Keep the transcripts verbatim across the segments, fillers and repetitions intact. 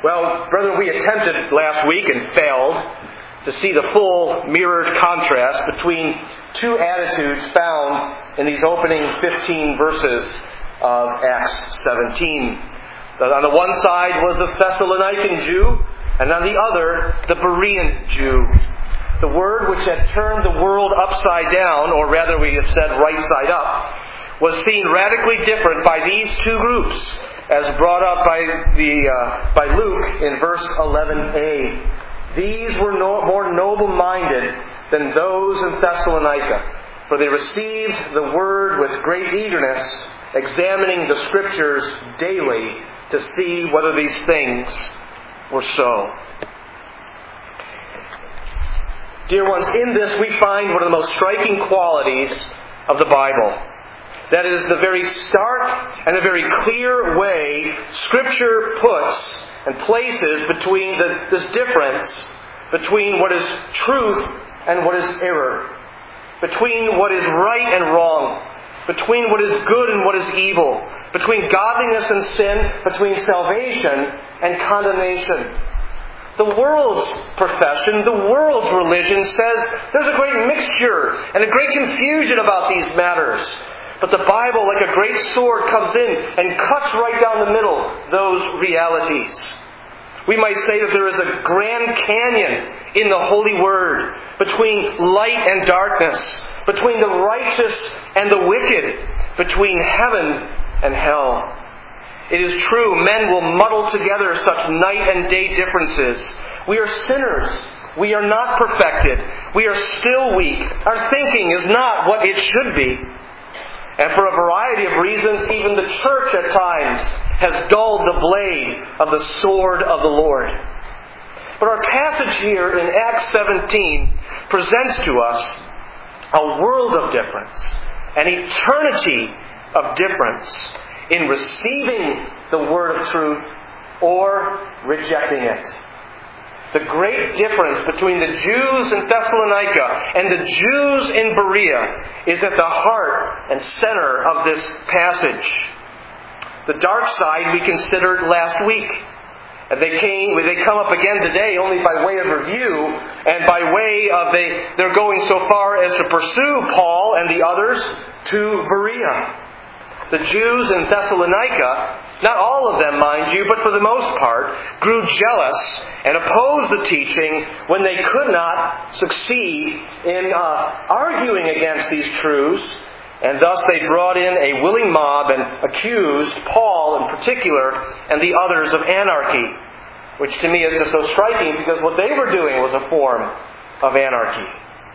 Well, brethren, we attempted last week and failed to see the full mirrored contrast between two attitudes found in these opening fifteen verses of Acts seventeen. On the one side was the Thessalonican Jew, and on the other, the Berean Jew. The word which had turned the world upside down, or rather we have said right side up, was seen radically different by these two groups, as brought up by the uh, by Luke in verse eleven a. These were no, more noble-minded than those in Thessalonica, for they received the word with great eagerness, examining the Scriptures daily to see whether these things were so. Dear ones, in this we find one of the most striking qualities of the Bible. That is the very stark and the very clear way Scripture puts and places between the, this difference between what is truth and what is error, between what is right and wrong, between what is good and what is evil, between godliness and sin, between salvation and condemnation. The world's profession, the world's religion says there's a great mixture and a great confusion about these matters. But the Bible, like a great sword, comes in and cuts right down the middle those realities. We might say that there is a Grand Canyon in the Holy Word between light and darkness, between the righteous and the wicked, between heaven and hell. It is true, men will muddle together such night and day differences. We are sinners. We are not perfected. We are still weak. Our thinking is not what it should be. And for a variety of reasons, even the church at times has dulled the blade of the sword of the Lord. But our passage here in Acts seventeen presents to us a world of difference, an eternity of difference in receiving the word of truth or rejecting it. The great difference between the Jews in Thessalonica and the Jews in Berea is at the heart and center of this passage. The dark side we considered last week. And they came, they come up again today only by way of review and by way of they, they're going so far as to pursue Paul and the others to Berea. The Jews in Thessalonica, not all of them, mind you, but for the most part, grew jealous and opposed the teaching when they could not succeed in uh, arguing against these truths. And thus they brought in a willing mob and accused Paul in particular and the others of anarchy, which to me is just so striking because what they were doing was a form of anarchy.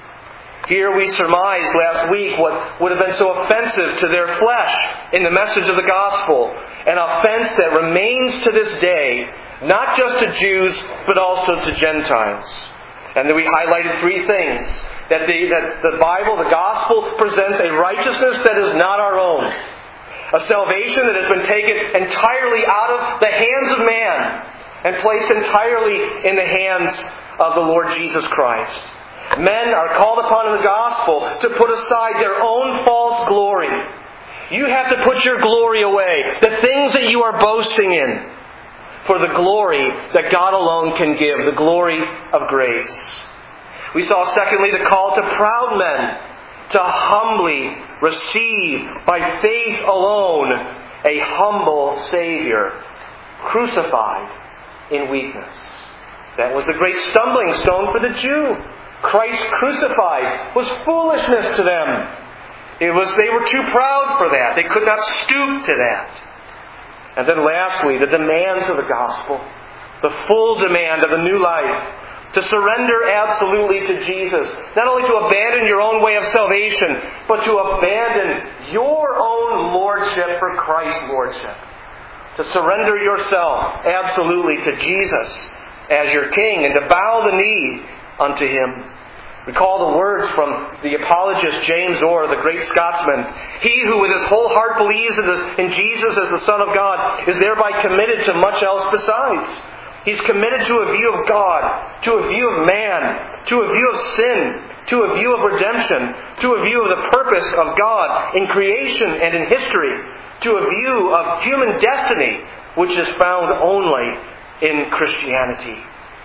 Here we surmised last week what would have been so offensive to their flesh in the message of the gospel, an offense that remains to this day, not just to Jews, but also to Gentiles. And then we highlighted three things. That the, that the Bible, the gospel, presents a righteousness that is not our own. A salvation that has been taken entirely out of the hands of man and placed entirely in the hands of the Lord Jesus Christ. Men are called upon in the gospel to put aside their own false glory. You have to put your glory away, the things that you are boasting in, for the glory that God alone can give, the glory of grace. We saw, secondly, the call to proud men to humbly receive, by faith alone, a humble Savior, crucified in weakness. That was a great stumbling stone for the Jew. Christ crucified was foolishness to them. It was they were too proud for that. They could not stoop to that. And then lastly, the demands of the gospel, the full demand of a new life. To surrender absolutely to Jesus. Not only to abandon your own way of salvation, but to abandon your own lordship for Christ's lordship. To surrender yourself absolutely to Jesus as your King and to bow the knee unto Him. Recall the words from the apologist James Orr, the great Scotsman. He who with his whole heart believes in, the, in Jesus as the Son of God is thereby committed to much else besides. He's committed to a view of God, to a view of man, to a view of sin, to a view of redemption, to a view of the purpose of God in creation and in history, to a view of human destiny, which is found only in Christianity.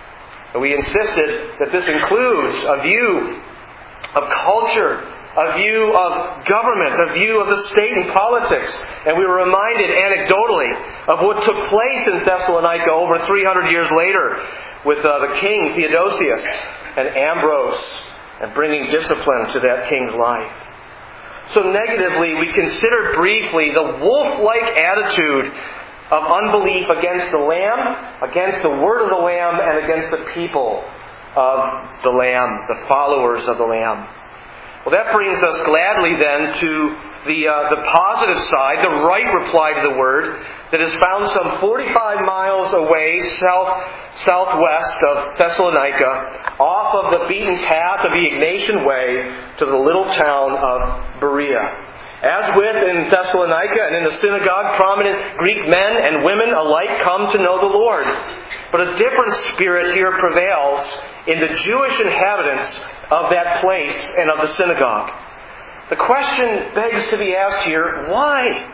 We insisted that this includes a view of culture, a view of government, a view of the state and politics. And we were reminded anecdotally of what took place in Thessalonica over three hundred years later with uh, the king Theodosius and Ambrose, and bringing discipline to that king's life. So negatively, we considered briefly the wolf-like attitude of unbelief against the Lamb, against the Word of the Lamb, and against the people of the Lamb, the followers of the Lamb. Well, that brings us gladly then to the uh, the positive side, the right reply to the Word, that is found some forty-five miles away, south southwest of Thessalonica, off of the beaten path of the Ignatian Way to the little town of Berea. As with in Thessalonica and in the synagogue, prominent Greek men and women alike come to know the Lord. But a different spirit here prevails in the Jewish inhabitants of that place and of the synagogue. The question begs to be asked here, why?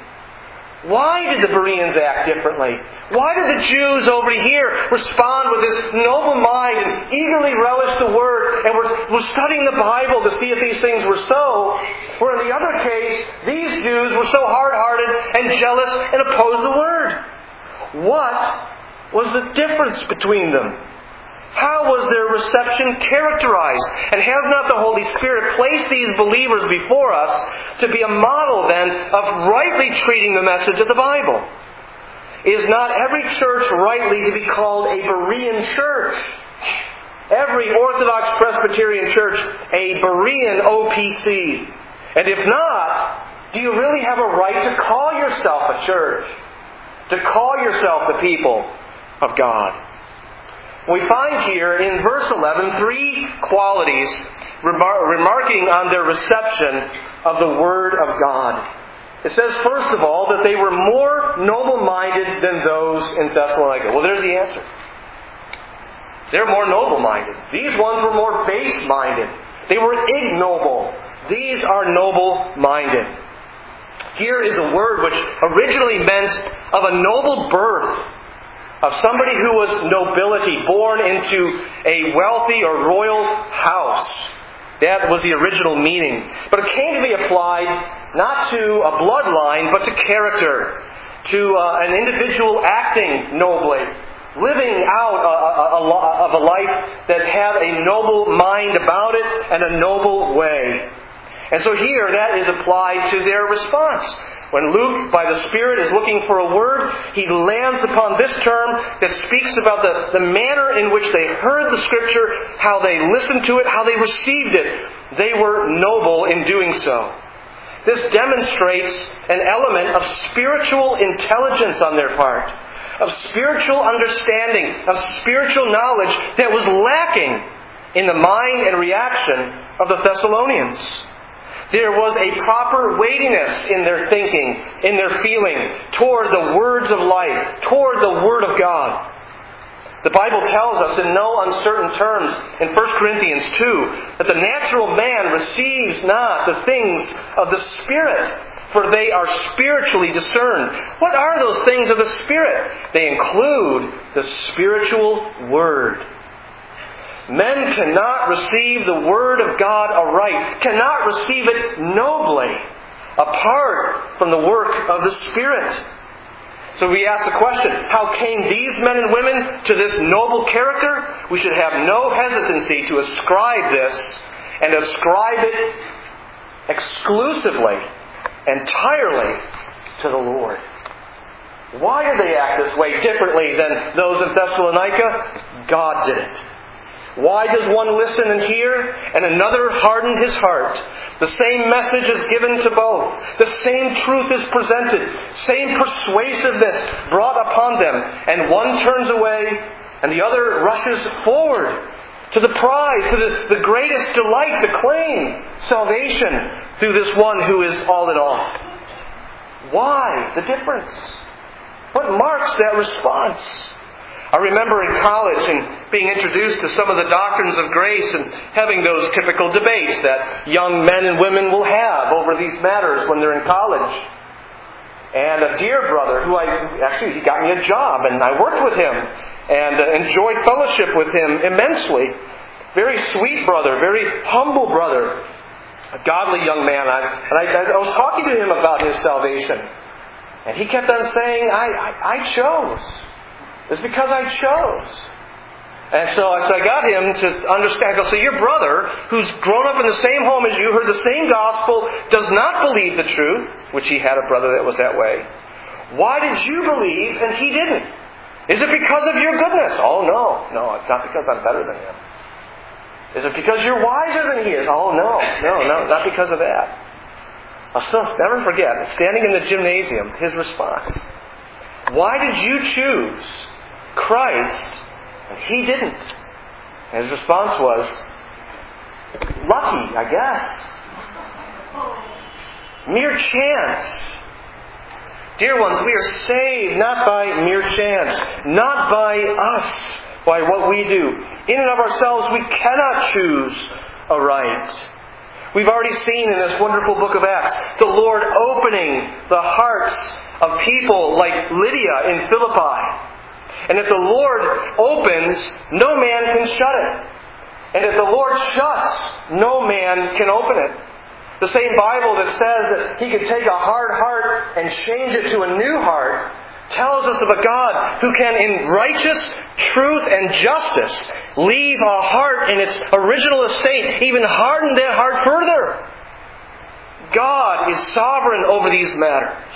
Why did the Bereans act differently? Why did the Jews over here respond with this noble mind and eagerly relish the Word and were, were studying the Bible to see if these things were so? Where in the other case, these Jews were so hard-hearted and jealous and opposed the Word. What was the difference between them? How was their reception characterized? And has not the Holy Spirit placed these believers before us to be a model then of rightly treating the message of the Bible? Is not every church rightly to be called a Berean church? Every Orthodox Presbyterian church a Berean O P C? And if not, do you really have a right to call yourself a church? To call yourself the people of God? We find here in verse eleven three qualities remar- remarking on their reception of the Word of God. It says, first of all, that they were more noble-minded than those in Thessalonica. Well, there's the answer. They're more noble-minded. These ones were more base-minded. They were ignoble. These are noble-minded. Here is a word which originally meant of a noble birth, of somebody who was nobility, born into a wealthy or royal house. That was the original meaning. But it came to be applied not to a bloodline, but to character, to uh, an individual acting nobly, living out a, a, a, of a life that had a noble mind about it and a noble way. And so here that is applied to their response. When Luke, by the Spirit, is looking for a word, he lands upon this term that speaks about the, the manner in which they heard the Scripture, how they listened to it, how they received it. They were noble in doing so. This demonstrates an element of spiritual intelligence on their part, of spiritual understanding, of spiritual knowledge that was lacking in the mind and reaction of the Thessalonians. There was a proper weightiness in their thinking, in their feeling, toward the words of life, toward the Word of God. The Bible tells us in no uncertain terms in First Corinthians two that the natural man receives not the things of the Spirit, for they are spiritually discerned. What are those things of the Spirit? They include the spiritual Word. Men cannot receive the Word of God aright, cannot receive it nobly, apart from the work of the Spirit. So we ask the question, how came these men and women to this noble character? We should have no hesitancy to ascribe this, and ascribe it exclusively, entirely to the Lord. Why did they act this way differently than those in Thessalonica? God did it. Why does one listen and hear, and another harden his heart? The same message is given to both. The same truth is presented. Same persuasiveness brought upon them. And one turns away, and the other rushes forward to the prize, to the, the greatest delight, to claim salvation through this one who is all in all. Why the difference? What marks that response? I remember in college and being introduced to some of the doctrines of grace and having those typical debates that young men and women will have over these matters when they're in college. And a dear brother who I, actually he got me a job and I worked with him. and uh, enjoyed fellowship with him immensely. Very sweet brother, very humble brother, a godly young man. I, and I, I was talking to him about his salvation. And he kept on saying, I, I, I chose. It's because I chose. And so, so I got him to understand. I go, so your brother, who's grown up in the same home as you, heard the same gospel, does not believe the truth, which he had a brother that was that way. Why did you believe and he didn't? Is it because of your goodness? Oh, no. No, it's not because I'm better than him. Is it because you're wiser than he is? Oh, no. No, no, not because of that. I'll still never forget, standing in the gymnasium, his response. Why did you choose Christ and he didn't? And his response was, lucky, I guess. Mere chance. Dear ones, we are saved not by mere chance, not by us, by what we do. In and of ourselves, we cannot choose aright. We've already seen in this wonderful book of Acts the Lord opening the hearts of people like Lydia in Philippi. And if the Lord opens, no man can shut it. And if the Lord shuts, no man can open it. The same Bible that says that He could take a hard heart and change it to a new heart tells us of a God who can, in righteous truth and justice, leave a heart in its original estate, even harden that heart further. God is sovereign over these matters.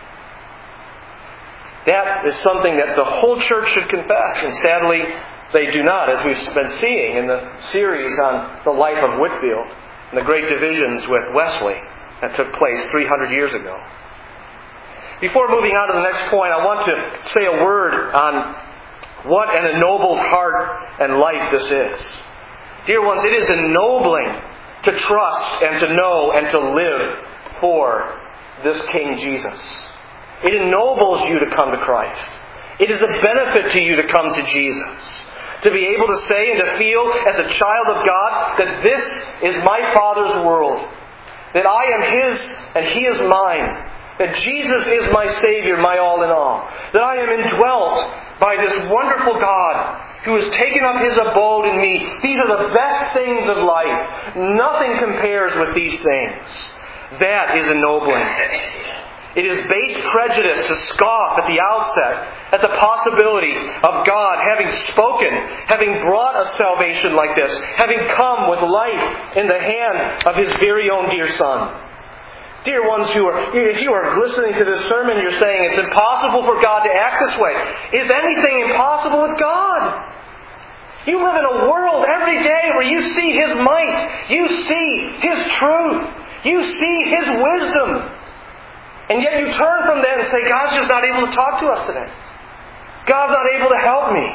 That is something that the whole church should confess, and sadly they do not, as we've been seeing in the series on the life of Whitefield and the great divisions with Wesley that took place three hundred years ago. Before moving on to the next point, I want to say a word on what an ennobled heart and life this is. Dear ones, it is ennobling to trust and to know and to live for this King Jesus. It ennobles you to come to Christ. It is a benefit to you to come to Jesus. To be able to say and to feel as a child of God that this is my Father's world. That I am His and He is mine. That Jesus is my Savior, my all in all. That I am indwelt by this wonderful God who has taken up His abode in me. These are the best things of life. Nothing compares with these things. That is ennobling. It is base prejudice to scoff at the outset at the possibility of God having spoken, having brought us salvation like this, having come with life in the hand of His very own dear Son. Dear ones who are, if you are listening to this sermon, you're saying it's impossible for God to act this way. Is anything impossible with God? You live in a world every day where you see His might, you see His truth, you see His wisdom. And yet you turn from that and say, God's just not able to talk to us today. God's not able to help me.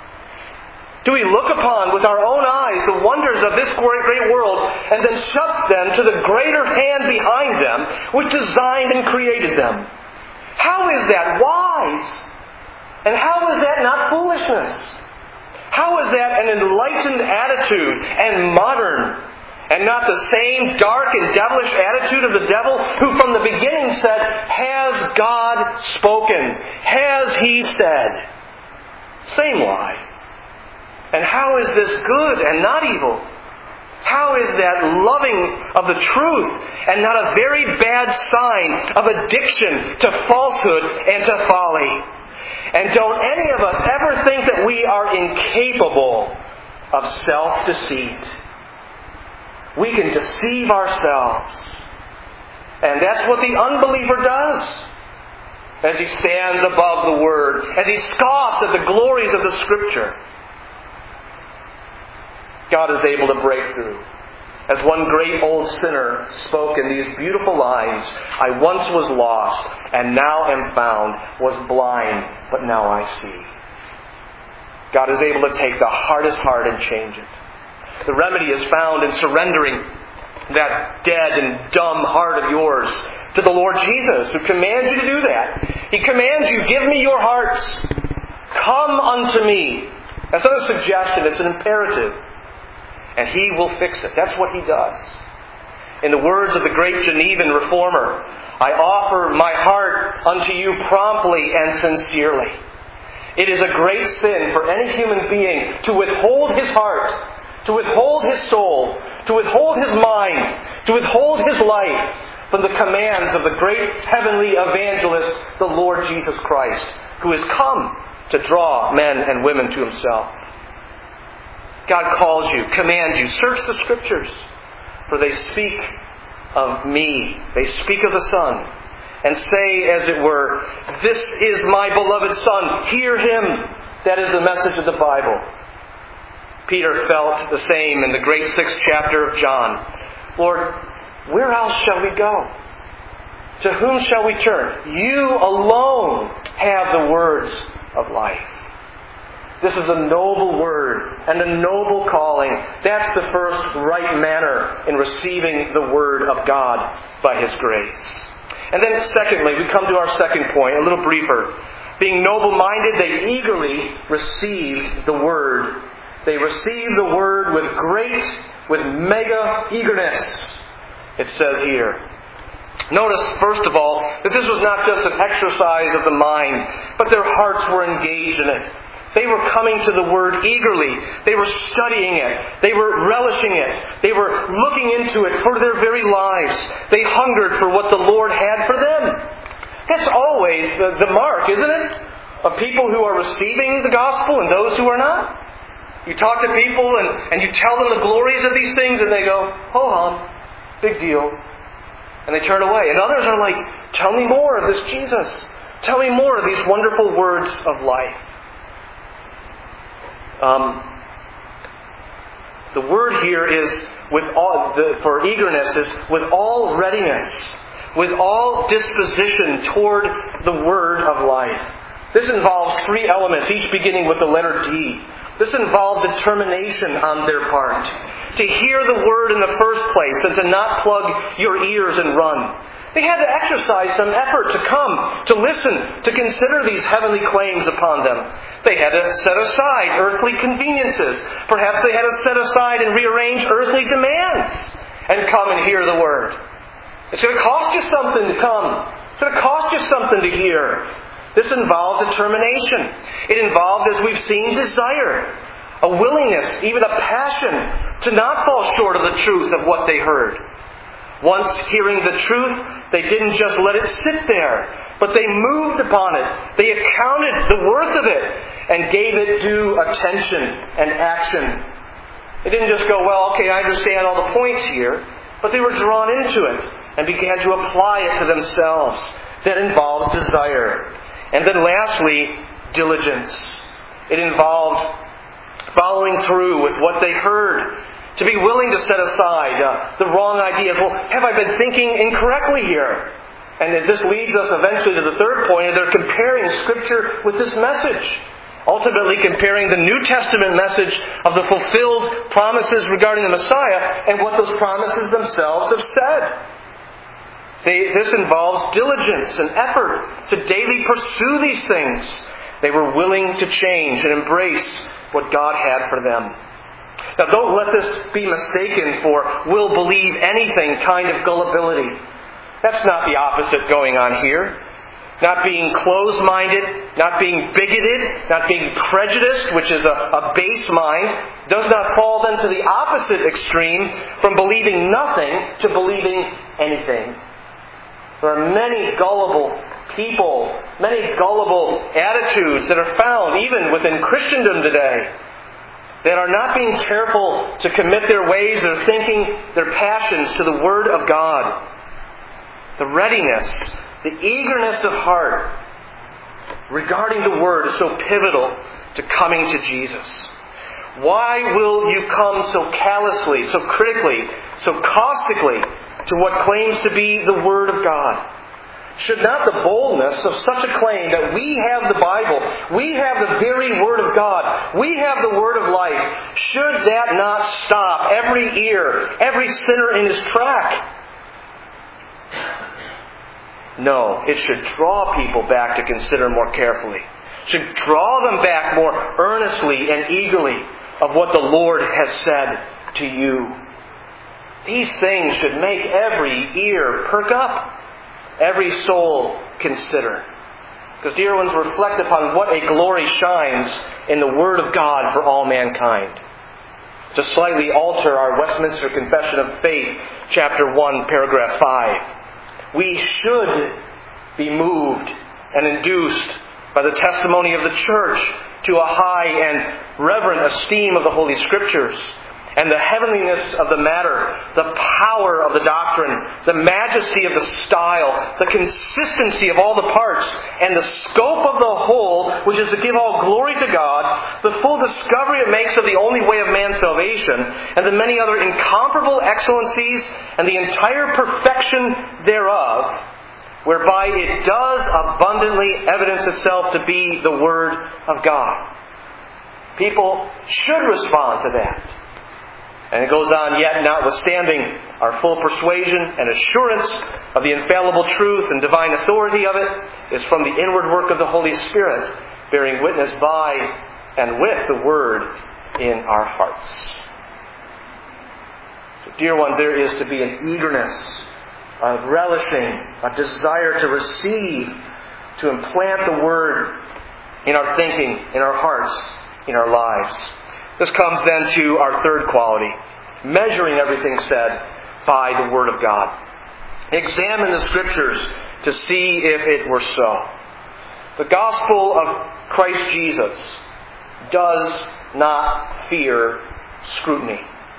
Do we look upon with our own eyes the wonders of this great, great world and then shut them to the greater hand behind them which designed and created them? How is that wise? And how is that not foolishness? How is that an enlightened attitude and modern, and not the same dark and devilish attitude of the devil who from the beginning said, has God spoken? Has He said? Same lie. And how is this good and not evil? How is that loving of the truth and not a very bad sign of addiction to falsehood and to folly? And don't any of us ever think that we are incapable of self-deceit. We can deceive ourselves. And that's what the unbeliever does as he stands above the Word, as he scoffs at the glories of the Scripture. God is able to break through. As one great old sinner spoke in these beautiful lines, I once was lost, and now am found, was blind, but now I see. God is able to take the hardest heart and change it. The remedy is found in surrendering that dead and dumb heart of yours to the Lord Jesus, who commands you to do that. He commands you, give me your hearts. Come unto me. That's not a suggestion, it's an imperative. And He will fix it. That's what He does. In the words of the great Genevan reformer, I offer my heart unto you promptly and sincerely. It is a great sin for any human being to withhold his heart, to withhold his soul, to withhold his mind, to withhold his life from the commands of the great heavenly evangelist, the Lord Jesus Christ, who has come to draw men and women to Himself. God calls you, commands you, search the Scriptures, for they speak of me. They speak of the Son, and say, as it were, "This is my beloved Son, hear Him." That is the message of the Bible. Peter felt the same in the great sixth chapter of John. "Lord, where else shall we go? To whom shall we turn? You alone have the words of life." This is a noble word and a noble calling. That's the first right manner in receiving the Word of God by His grace. And then secondly, we come to our second point, a little briefer. Being noble-minded, they eagerly received the Word. They received the Word with great, with mega eagerness, it says here. Notice, first of all, that this was not just an exercise of the mind, but their hearts were engaged in it. They were coming to the Word eagerly. They were studying it. They were relishing it. They were looking into it for their very lives. They hungered for what the Lord had for them. That's always the, the mark, isn't it? Of people who are receiving the gospel and those who are not. You talk to people and, and you tell them the glories of these things and they go, "Ho hum, big deal." And they turn away. And others are like, "Tell me more of this Jesus. Tell me more of these wonderful words of life." Um, the word here is with all the, for eagerness is with all readiness, with all disposition toward the word of life. This involves three elements, each beginning with the letter D. This involved determination on their part to hear the word in the first place and to not plug your ears and run. They had to exercise some effort to come, to listen, to consider these heavenly claims upon them. They had to set aside earthly conveniences. Perhaps they had to set aside and rearrange earthly demands and come and hear the Word. It's going to cost you something to come. It's going to cost you something to hear. This involved determination. It involved, as we've seen, desire, a willingness, even a passion to not fall short of the truth of what they heard. Once hearing the truth, they didn't just let it sit there, but they moved upon it. They accounted the worth of it and gave it due attention and action. They didn't just go, "Well, okay, I understand all the points here," but they were drawn into it and began to apply it to themselves. That involves desire. And then lastly, diligence. It involved following through with what they heard. To be willing to set aside uh, the wrong ideas. Well, have I been thinking incorrectly here? And this leads us eventually to the third point, and they're comparing Scripture with this message. Ultimately comparing the New Testament message of the fulfilled promises regarding the Messiah and what those promises themselves have said. They, this involves diligence and effort to daily pursue these things. They were willing to change and embrace what God had for them. Now, don't let this be mistaken for "will believe anything" kind of gullibility. That's not the opposite going on here. Not being closed-minded, not being bigoted, not being prejudiced, which is a, a base mind, does not fall then to the opposite extreme from believing nothing to believing anything. There are many gullible people, many gullible attitudes that are found even within Christendom today, that are not being careful to commit their ways, their thinking, their passions to the Word of God. The readiness, the eagerness of heart regarding the Word is so pivotal to coming to Jesus. Why will you come so callously, so critically, so caustically to what claims to be the Word of God? Should not the boldness of such a claim that we have the Bible, we have the very Word of God, we have the Word of life, should that not stop every ear, every sinner in his track? No, it should draw people back to consider more carefully. It should draw them back more earnestly and eagerly of what the Lord has said to you. These things should make every ear perk up, every soul consider. Because, dear ones, reflect upon what a glory shines in the Word of God for all mankind. To slightly alter our Westminster Confession of Faith, chapter one, paragraph five. We should be moved and induced by the testimony of the Church to a high and reverent esteem of the Holy Scriptures, and the heavenliness of the matter, the power of the doctrine, the majesty of the style, the consistency of all the parts, and the scope of the whole, which is to give all glory to God, the full discovery it makes of the only way of man's salvation, and the many other incomparable excellencies, and the entire perfection thereof, whereby it does abundantly evidence itself to be the Word of God. People should respond to that. And it goes on, yet notwithstanding our full persuasion and assurance of the infallible truth and divine authority of it is from the inward work of the Holy Spirit, bearing witness by and with the Word in our hearts. So, dear ones, there is to be an eagerness, a relishing, a desire to receive, to implant the Word in our thinking, in our hearts, in our lives. This comes then to our third quality, measuring everything said by the Word of God. Examine the Scriptures to see if it were so. The gospel of Christ Jesus does not fear scrutiny.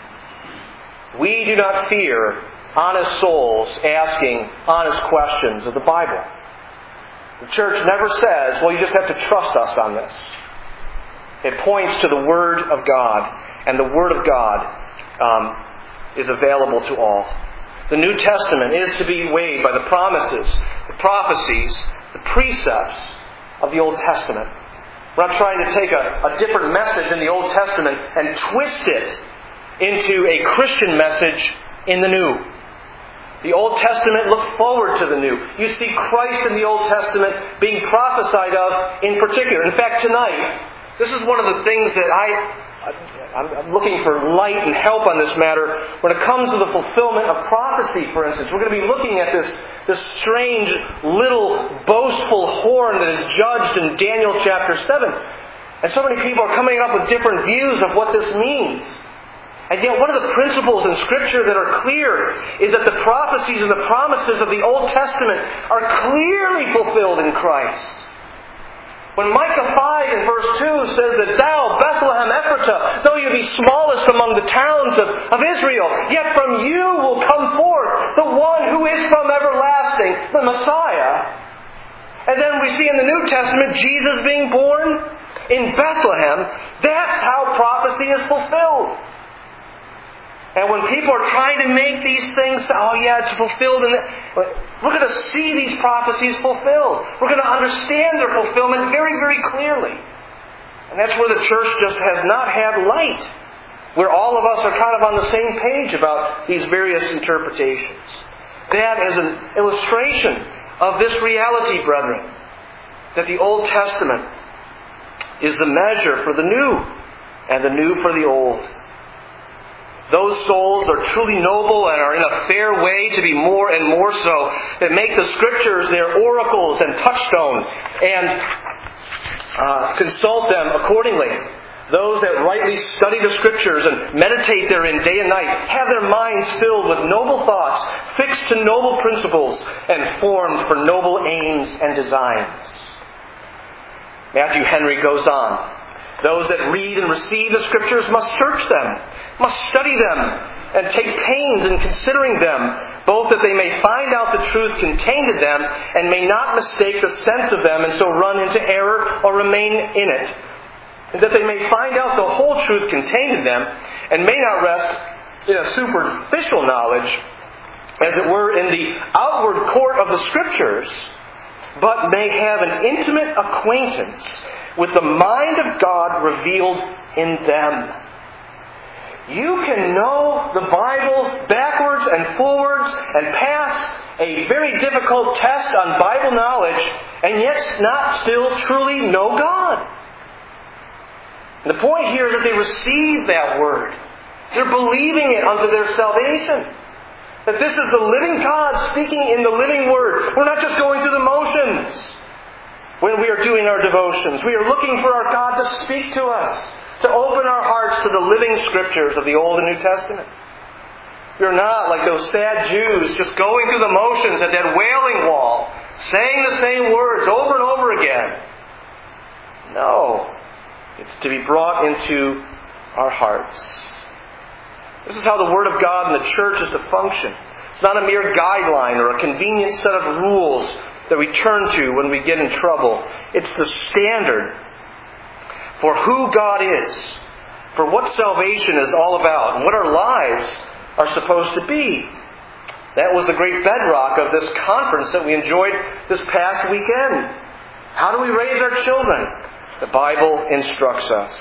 We do not fear honest souls asking honest questions of the Bible. The Church never says, well, you just have to trust us on this. It points to the Word of God, and the Word of God um, is available to all. The New Testament is to be weighed by the promises, the prophecies, the precepts of the Old Testament. We're not trying to take a, a different message in the Old Testament and twist it into a Christian message in the New. The Old Testament looked forward to the New. You see Christ in the Old Testament being prophesied of in particular. In fact, tonight, this is one of the things that I, I'm looking for light and help on this matter. When it comes to the fulfillment of prophecy, for instance, we're going to be looking at this, this strange little boastful horn that is judged in Daniel chapter seven. And so many people are coming up with different views of what this means. And yet one of the principles in Scripture that are clear is that the prophecies and the promises of the Old Testament are clearly fulfilled in Christ. When Micah five in verse two says that thou, Bethlehem Ephratah, though you be smallest among the towns of, of Israel, yet from you will come forth the one who is from everlasting, the Messiah. And then we see in the New Testament Jesus being born in Bethlehem. That's how prophecy is fulfilled. And when people are trying to make these things, oh yeah, it's fulfilled, in the, we're going to see these prophecies fulfilled. We're going to understand their fulfillment very, very clearly. And that's where the church just has not had light, where all of us are kind of on the same page about these various interpretations. That is an illustration of this reality, brethren, that the Old Testament is the measure for the new, and the new for the old. Those souls are truly noble and are in a fair way to be more and more so, that make the Scriptures their oracles and touchstones, and uh, consult them accordingly. Those that rightly study the Scriptures and meditate therein day and night have their minds filled with noble thoughts, fixed to noble principles, and formed for noble aims and designs. Matthew Henry goes on. Those that read and receive the Scriptures must search them, must study them, and take pains in considering them, both that they may find out the truth contained in them, and may not mistake the sense of them, and so run into error or remain in it. And that they may find out the whole truth contained in them, and may not rest in a superficial knowledge, as it were in the outward court of the Scriptures, but may have an intimate acquaintance with the mind of God revealed in them. You can know the Bible backwards and forwards and pass a very difficult test on Bible knowledge and yet not still truly know God. And the point here is that they receive that Word. They're believing it unto their salvation. That this is the living God speaking in the living Word. We're not just going through the motions. when we are doing our devotions. We are looking for our God to speak to us, to open our hearts to the living Scriptures of the Old and New Testament. We are not like those sad Jews just going through the motions at that Wailing Wall, saying the same words over and over again. No. It's to be brought into our hearts. This is how the Word of God in the church is to function. It's not a mere guideline or a convenient set of rules that we turn to when we get in trouble. It's the standard for who God is, for what salvation is all about, and what our lives are supposed to be. That was the great bedrock of this conference that we enjoyed this past weekend. How do we raise our children? The Bible instructs us.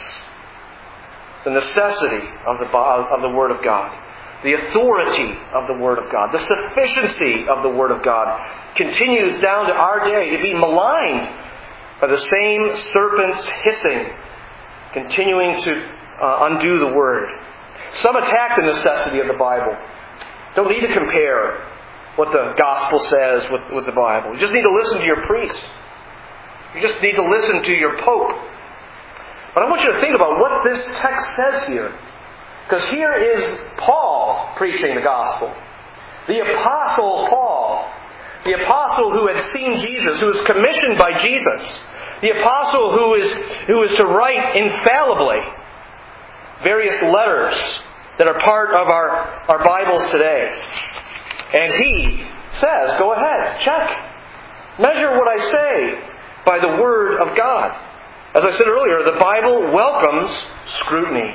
The necessity of the, of the Word of God. The authority of the Word of God. The sufficiency of the Word of God continues down to our day to be maligned by the same serpents hissing, continuing to uh, undo the Word. Some attack the necessity of the Bible. Don't need to compare what the Gospel says with, with the Bible. You just need to listen to your priest. You just need to listen to your Pope. But I want you to think about what this text says here. Because here is Paul preaching the Gospel. The Apostle Paul. The Apostle who had seen Jesus, who was commissioned by Jesus. The Apostle who is, who is to write infallibly various letters that are part of our, our Bibles today. And he says, go ahead, check. Measure what I say by the Word of God. As I said earlier, the Bible welcomes scrutiny.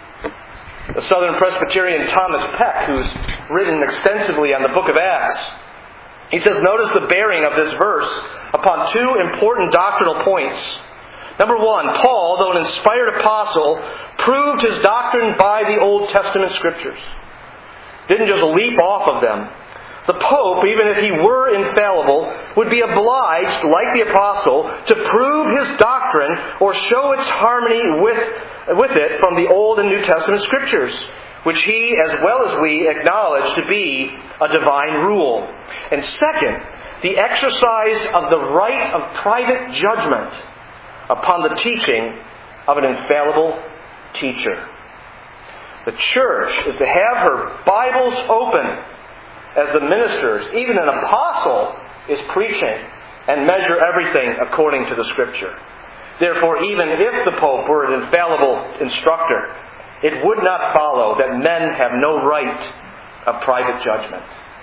The Southern Presbyterian Thomas Peck, who's written extensively on the book of Acts, he says, notice the bearing of this verse upon two important doctrinal points. Number one, Paul, though an inspired apostle, proved his doctrine by the Old Testament Scriptures. Didn't just leap off of them. The Pope, even if he were infallible, would be obliged, like the apostle, to prove his doctrine or show its harmony with, with it from the Old and New Testament Scriptures, which he, as well as we, acknowledge to be a divine rule. And second, the exercise of the right of private judgment upon the teaching of an infallible teacher. The church is to have her Bibles open as the ministers, even an apostle, is preaching and measure everything according to the Scripture. Therefore, even if the Pope were an infallible instructor, it would not follow that men have no right of private judgment.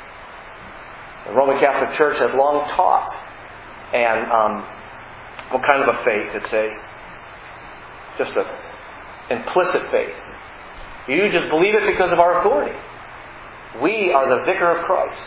The Roman Catholic Church has long taught, and um, what kind of a faith? It's a just an implicit faith. You just believe it because of our authority. We are the vicar of Christ.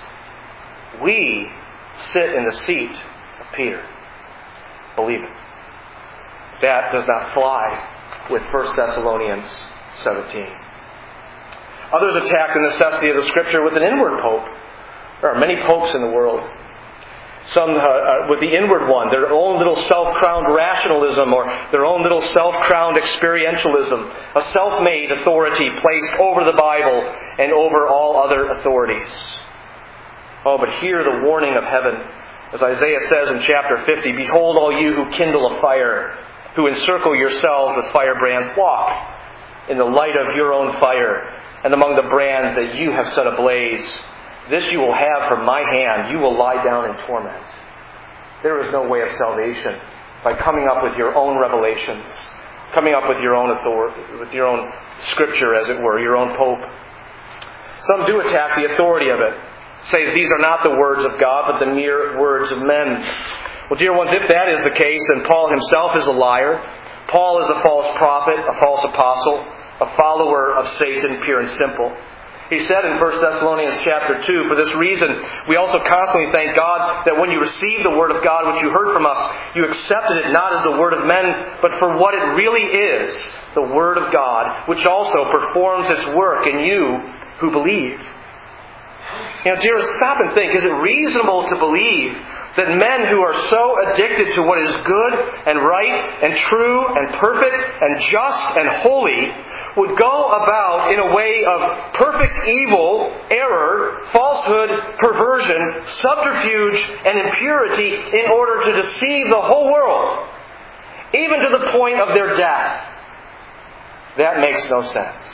We sit in the seat of Peter. Believe it. That does not fly with First Thessalonians seventeen. Others attack the necessity of the Scripture with an inward pope. There are many popes in the world. Some uh, uh, with the inward one, their own little self-crowned rationalism or their own little self-crowned experientialism, a self-made authority placed over the Bible and over all other authorities. Oh, but hear the warning of heaven. As Isaiah says in chapter fifty, behold all you who kindle a fire, who encircle yourselves with firebrands, walk in the light of your own fire and among the brands that you have set ablaze. This you will have from my hand. You will lie down in torment. There is no way of salvation by coming up with your own revelations, coming up with your own authority, with your own Scripture, as it were, your own Pope. Some do attack the authority of it, say that these are not the words of God, but the mere words of men. Well, dear ones, if that is the case, then Paul himself is a liar. Paul is a false prophet, a false apostle, a follower of Satan, pure and simple. He said in First Thessalonians chapter two, for this reason, we also constantly thank God that when you received the Word of God which you heard from us, you accepted it not as the word of men, but for what it really is, the Word of God, which also performs its work in you who believe. You know, dearest, stop and think. Is it reasonable to believe that men who are so addicted to what is good and right and true and perfect and just and holy would go about in a way of perfect evil, error, falsehood, perversion, subterfuge, and impurity in order to deceive the whole world, even to the point of their death. That makes no sense.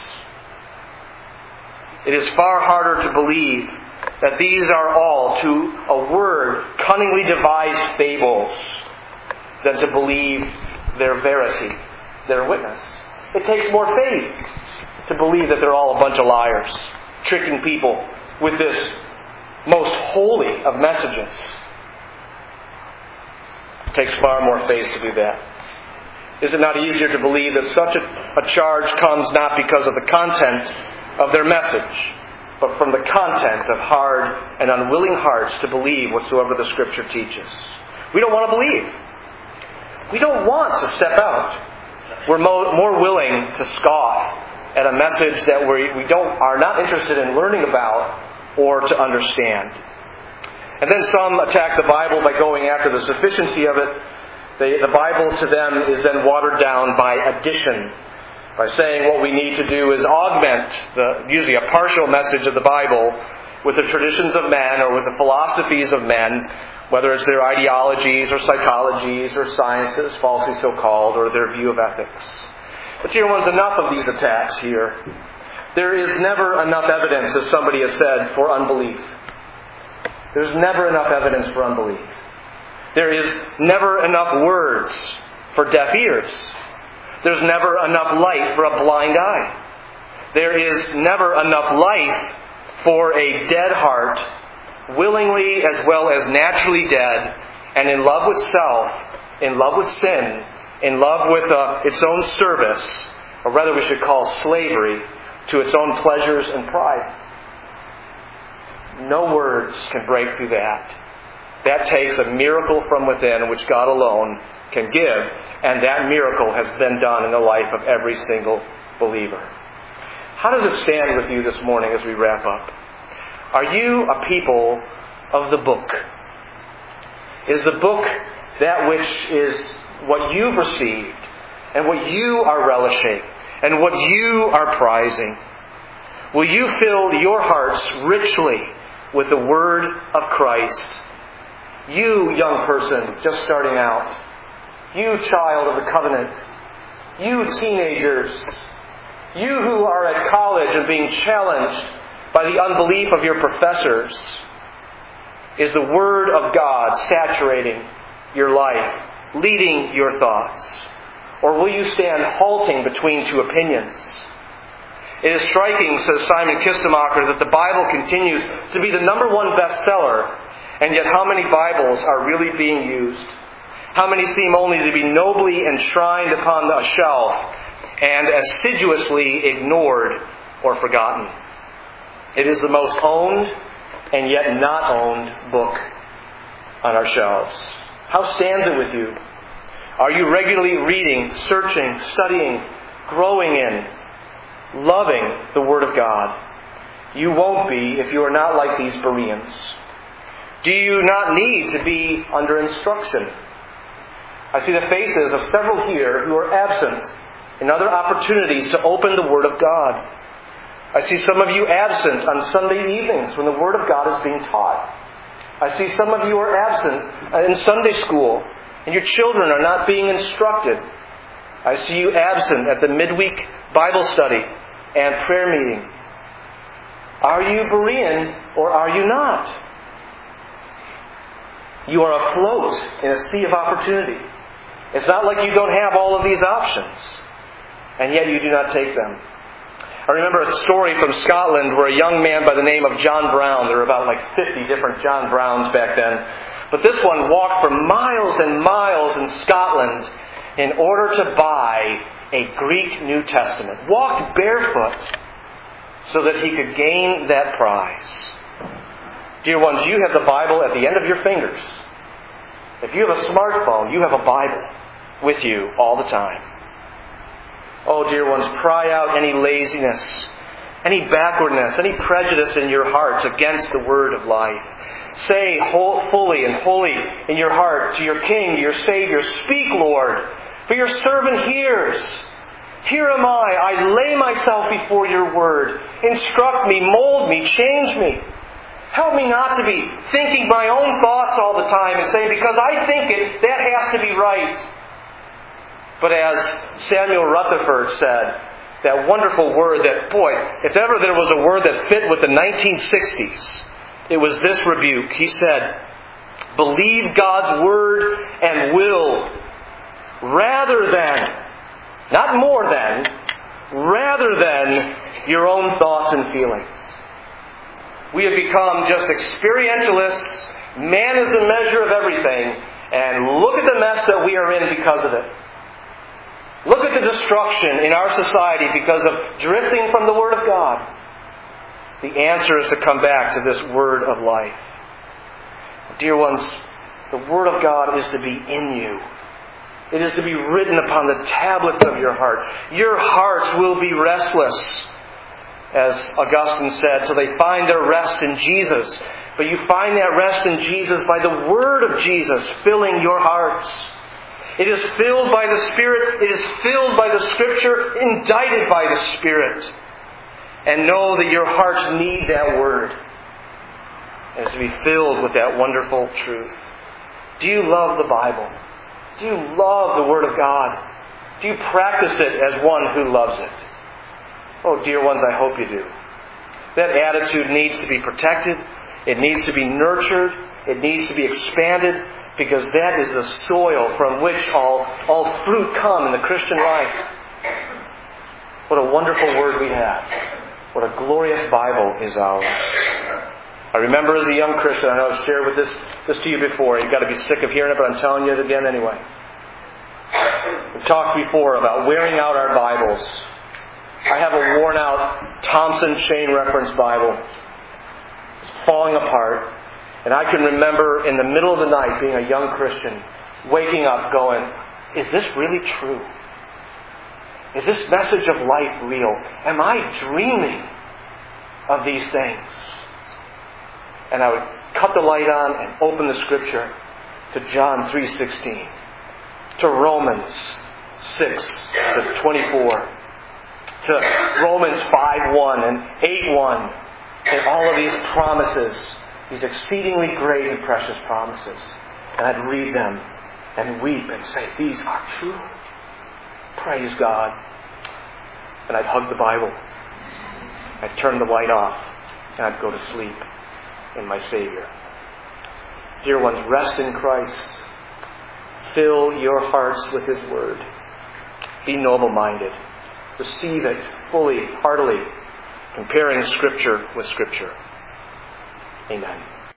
It is far harder to believe that these are all, to a word, cunningly devised fables, than to believe their verity, their witness. It takes more faith to believe that they're all a bunch of liars, tricking people with this most holy of messages. It takes far more faith to do that. Is it not easier to believe that such a, a charge comes not because of the content of their message, but from the content of hard and unwilling hearts to believe whatsoever the Scripture teaches? We don't want to believe. We don't want to step out. We're mo- more willing to scoff at a message that we, we don't are not interested in learning about or to understand. And then some attack the Bible by going after the sufficiency of it. They, the Bible to them is then watered down by addition, by saying what we need to do is augment the usually a partial message of the Bible with the traditions of men or with the philosophies of men, whether it's their ideologies or psychologies or sciences, falsely so called, or their view of ethics. But dear ones, enough of these attacks here. There is never enough evidence, as somebody has said, for unbelief. There's never enough evidence for unbelief. There is never enough words for deaf ears. There's never enough light for a blind eye. There is never enough life for a dead heart, willingly as well as naturally dead, and in love with self, in love with sin, in love with uh, its own service, or rather we should call slavery, to its own pleasures and pride. No words can break through that. That takes a miracle from within which God alone can give, and that miracle has been done in the life of every single believer. How does it stand with you this morning as we wrap up? Are you a people of the book? Is the book that which is what you've received and what you are relishing and what you are prizing? Will you fill your hearts richly with the Word of Christ? You, young person, just starting out. You, child of the covenant. You, teenagers. You who are at college and being challenged by the unbelief of your professors. Is the Word of God saturating your life, leading your thoughts? Or will you stand halting between two opinions? It is striking, says Simon Kistemacher, that the Bible continues to be the number one bestseller, and yet how many Bibles are really being used? How many seem only to be nobly enshrined upon a shelf and assiduously ignored or forgotten? It is the most owned and yet not owned book on our shelves. How stands it with you? Are you regularly reading, searching, studying, growing in, loving the Word of God? You won't be if you are not like these Bereans. Do you not need to be under instruction? I see the faces of several here who are absent in other opportunities to open the Word of God. I see some of you absent on Sunday evenings when the Word of God is being taught. I see some of you are absent in Sunday school and your children are not being instructed. I see you absent at the midweek Bible study and prayer meeting. Are you Berean or are you not? You are afloat in a sea of opportunity. It's not like you don't have all of these options, and yet you do not take them. I remember a story from Scotland where a young man by the name of John Brown, there were about like fifty different John Browns back then, but this one walked for miles and miles in Scotland in order to buy a Greek New Testament. Walked barefoot so that he could gain that prize. Dear ones, you have the Bible at the end of your fingers. If you have a smartphone, you have a Bible with you all the time. Oh, dear ones, pry out any laziness, any backwardness, any prejudice in your hearts against the Word of life. Say whole, fully and wholly in your heart to your King, your Savior, "Speak, Lord, for your servant hears. Here am I. I lay myself before your word. Instruct me, mold me, change me. Help me not to be thinking my own thoughts all the time and saying, because I think it, that has to be right." But as Samuel Rutherford said, that wonderful word that, boy, if ever there was a word that fit with the nineteen sixties, it was this rebuke. He said, "Believe God's word and will rather than, not more than, rather than your own thoughts and feelings." We have become just experientialists. Man is the measure of everything. And look at the mess that we are in because of it. Look at the destruction in our society because of drifting from the Word of God. The answer is to come back to this Word of life. Dear ones, the Word of God is to be in you. It is to be written upon the tablets of your heart. Your hearts will be restless, as Augustine said, till they find their rest in Jesus. But you find that rest in Jesus by the Word of Jesus filling your hearts. It is filled by the Spirit. It is filled by the Scripture, indicted by the Spirit. And know that your hearts need that Word as to be filled with that wonderful truth. Do you love the Bible? Do you love the Word of God? Do you practice it as one who loves it? Oh, dear ones, I hope you do. That attitude needs to be protected. It needs to be nurtured. It needs to be expanded, because that is the soil from which all, all fruit come in the Christian life. What a wonderful word we have. What a glorious Bible is ours. I remember as a young Christian, I know I've shared with this, this to you before. You've got to be sick of hearing it, but I'm telling you it again anyway. We've talked before about wearing out our Bibles. I have a worn out Thompson Chain Reference Bible. It's falling apart. And I can remember in the middle of the night, being a young Christian, waking up going, is this really true? Is this message of life real? Am I dreaming of these things? And I would cut the light on and open the Scripture to John three sixteen, to Romans six to twenty-four, to Romans five one and eight one, and all of these promises, these exceedingly great and precious promises. And I'd read them and weep and say, these are true. Praise God. And I'd hug the Bible. I'd turn the light off and I'd go to sleep in my Savior. Dear ones, rest in Christ. Fill your hearts with His Word. Be noble-minded. Receive it fully, heartily, comparing Scripture with Scripture. Amen.